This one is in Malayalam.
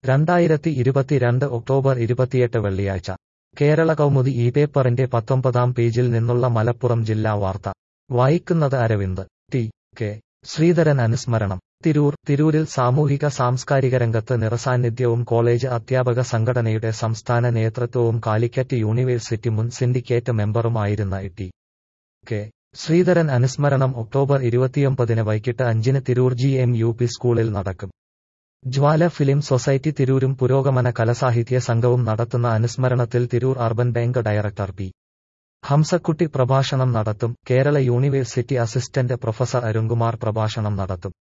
2022 ഒക്ടോബർ 28 വെള്ളിയാഴ്ച കേരള കൗമുദി ഈ പേപ്പറിന്റെ 19-ാം പേജിൽ നിന്നുള്ള മലപ്പുറം ജില്ലാ വാർത്ത വായിക്കുന്നത് അരവിന്ദ്. ടി. കെ. ശ്രീധരൻ അനുസ്മരണം. തിരൂരിൽ സാമൂഹിക സാംസ്കാരിക രംഗത്ത് നിറസാന്നിധ്യവും കോളേജ് അധ്യാപക സംഘടനയുടെ സംസ്ഥാന നേതൃത്വവും കാലിക്കറ്റ് യൂണിവേഴ്സിറ്റി മുൻ സിൻഡിക്കേറ്റ് മെമ്പറുമായിരുന്ന ടി. കെ. ശ്രീധരൻ അനുസ്മരണം ഒക്ടോബർ 29 വൈകിട്ട് 5 തിരൂർ GMUP സ്കൂളിൽ നടക്കും. ജ്വാല ഫിലിം സൊസൈറ്റി തിരൂരും പുരോഗമന കലാസാഹിത്യ സംഘവും നടത്തുന്ന അനുസ്മരണത്തിൽ Tirur urban bank director P. Hamsakutty പ്രഭാഷണം നടത്തും. Kerala university assistant professor Arunkumar പ്രഭാഷണം നടത്തും.